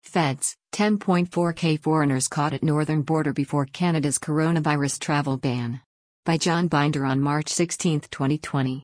Feds, 10.4K foreigners caught at northern border before Canada's coronavirus travel ban. By John Binder on March 16, 2020.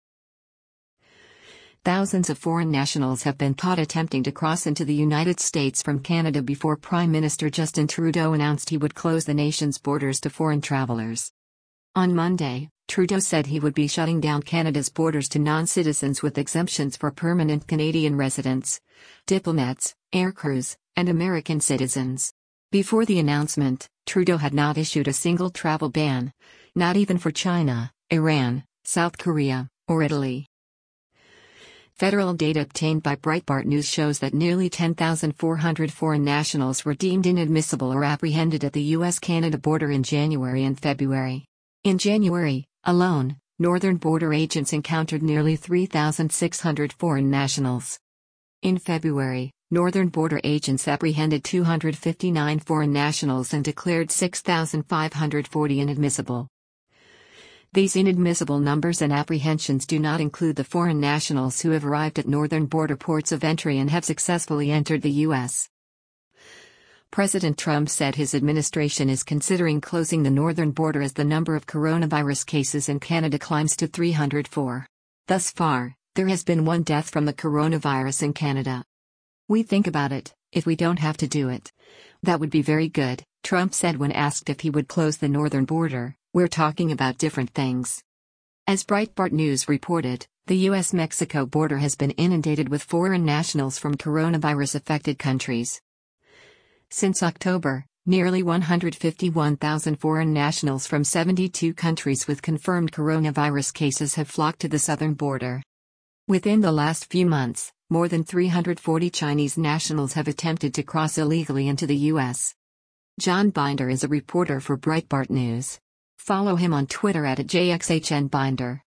Thousands of foreign nationals have been caught attempting to cross into the United States from Canada before Prime Minister Justin Trudeau announced he would close the nation's borders to foreign travelers. On Monday, Trudeau said he would be shutting down Canada's borders to non-citizens with exemptions for permanent Canadian residents, diplomats, aircrews, and American citizens. Before the announcement, Trudeau had not issued a single travel ban, not even for China, Iran, South Korea, or Italy. Federal data obtained by Breitbart News shows that nearly 10,400 foreign nationals were deemed inadmissible or apprehended at the U.S.-Canada border in January and February. In January, alone, northern border agents encountered nearly 3,600 foreign nationals. In February, northern border agents apprehended 259 foreign nationals and declared 6,540 inadmissible. These inadmissible numbers and apprehensions do not include the foreign nationals who have arrived at northern border ports of entry and have successfully entered the U.S. President Trump said his administration is considering closing the northern border as the number of coronavirus cases in Canada climbs to 304. Thus far, there has been one death from the coronavirus in Canada. "We think about it, if we don't have to do it. That would be very good," Trump said when asked if he would close the northern border. "We're talking about different things." As Breitbart News reported, the U.S.-Mexico border has been inundated with foreign nationals from coronavirus-affected countries. Since October, nearly 151,000 foreign nationals from 72 countries with confirmed coronavirus cases have flocked to the southern border. Within the last few months, more than 340 Chinese nationals have attempted to cross illegally into the U.S. John Binder is a reporter for Breitbart News. Follow him on Twitter @JXHNBinder.